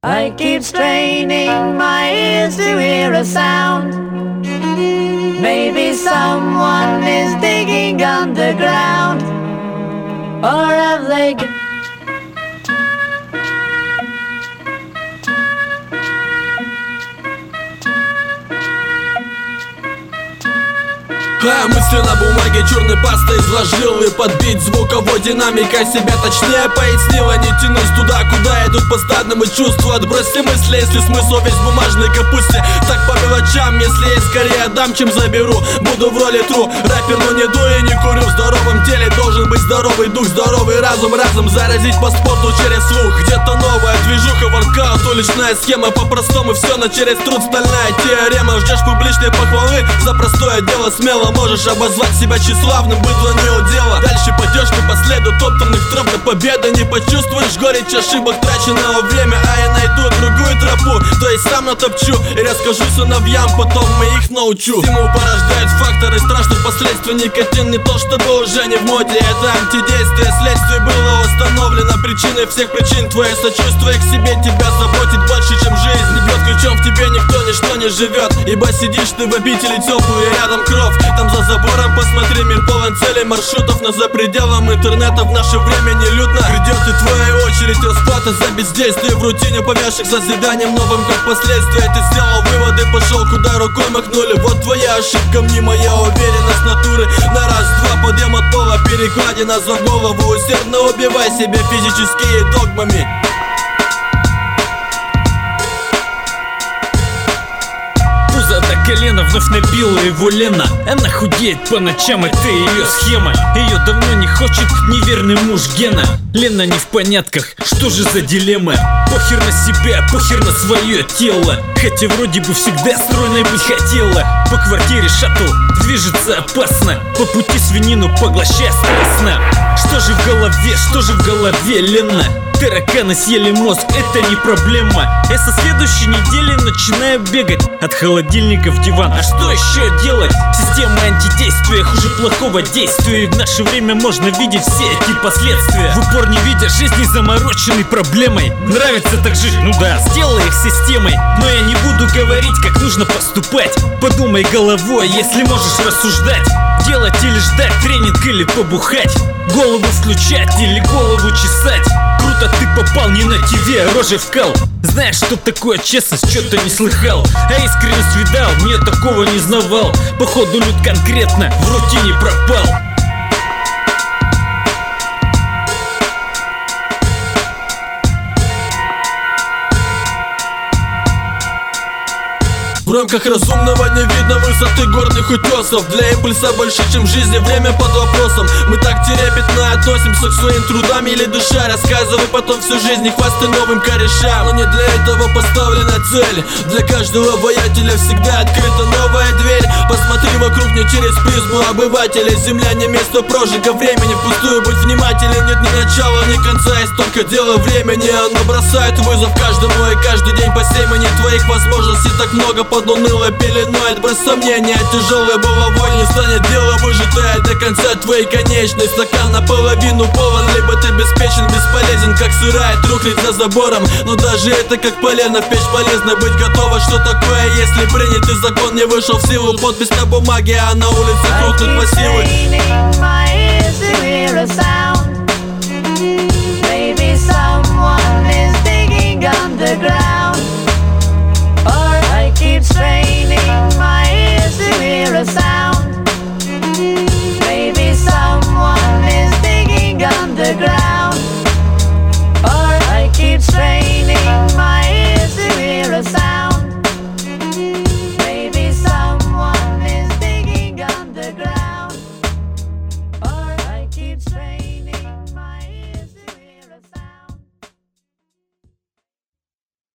I keep straining my ears to hear a sound. Maybe someone is digging underground. Or have they... Мысли на бумаге черной пастой изложил. И подбить звуковой динамикой себя точнее пояснила. Не тянусь туда, куда идут по стадному чувству. Отбросьте мысли, если смысл весь в бумажной капусте. Так по мелочам, если есть, скорее отдам, чем заберу. Буду в роли тру, рэпер, но не дую и не курю. В здоровом теле должен быть здоровый дух, здоровый разум. Разом заразить по спорту через слух. Где-то новая движуха, воркаут, уличная схема. По-простому все, но через труд стальная теорема. Ждешь публичной похвалы за простое дело смело. Можешь обозвать себя тщеславным, быдло не удела. Дальше пойдешь ты по следу топтанных троп до победы. Не почувствуешь горечь ошибок траченного время. А я найду другую тропу, то есть сам натопчу и расскажу сыновьям, потом мы их научу. Стимул порождает факторы страшных последствий. Никотин не то, чтобы уже не в моде. Это антидействие, следствие было установлено. Причиной всех причин твое сочувствие к себе тебя заботит больше, чем жизнь. Не бьет ключом в тебе никто, ничто не живет. Ибо сидишь ты в обители теплую и рядом кровь. Там за забором посмотри, мир полон целей, маршрутов, но за пределом интернета в наше время нелюдно. Придет и твоя очередь расплата за бездействие в рутине, повязших созиданием новым как последствие. Ты сделал выводы, пошел куда рукой махнули. Вот твоя ошибка, моя уверенность натуры. На раз-два подъем от пола, перекладина за голову. Усердно убивай себя физическими догмами. До колена вновь набила его Лена. Она худеет по ночам, это ее схема. Ее давно не хочет неверный муж Гена. Лена не в понятках, что же за дилемма? Похер на себя, похер на свое тело. Хотя вроде бы всегда стройной быть хотела. По квартире шаттл движется опасно. По пути свинину поглощая страстно. Что же в голове, Лена? Тараканы съели мозг, это не проблема. Я со следующей недели начинаю бегать от холодильника в диван. А что еще делать? Система антидействия хуже плохого действия. И в наше время можно видеть все эти последствия, в упор не видя жизни замороченной проблемой. Нравится так жить? Ну да, сделай их системой. Но я не буду говорить, как нужно поступать. Подумай головой, если можешь рассуждать. Делать или ждать тренинг, или побухать. Голову включать или голову чесать. Круто ты попал, не на ТВ, а рожей вкал. Знаешь, что такое честность, что-то не слыхал. А искренность видал, мне такого не знавал. Походу люд конкретно в рутине пропал. В рамках разумного не видно высоты горных утесов. Для импульса больше, чем в жизни, время под вопросом. Мы так трепетно относимся к своим трудам или душа. Рассказывай потом всю жизнь, не хвастай новым корешам. Но не для этого поставлена цель. Для каждого воятеля всегда открыта новая дверь. Посмотри вокруг не через призму обывателя. Земля не место прожига времени. Впустую будь внимателен, нет ни начала, ни конца. Есть только дело времени. Оно бросает вызов каждому, и каждый день по семени твоих возможностей так много под унылой пеленой. Отбрось сомнения, тяжелой головой не станет дело выжатое до конца твоей конечной. Стакан наполовину полон, либо ты беспечен, бесполезен, как сырая трухлядь за забором. Но даже это как полено в печь полезно. Быть готово, что такое, если принятый закон не вышел в силу. Подпись на бумаге, а на улице крутнут массивы.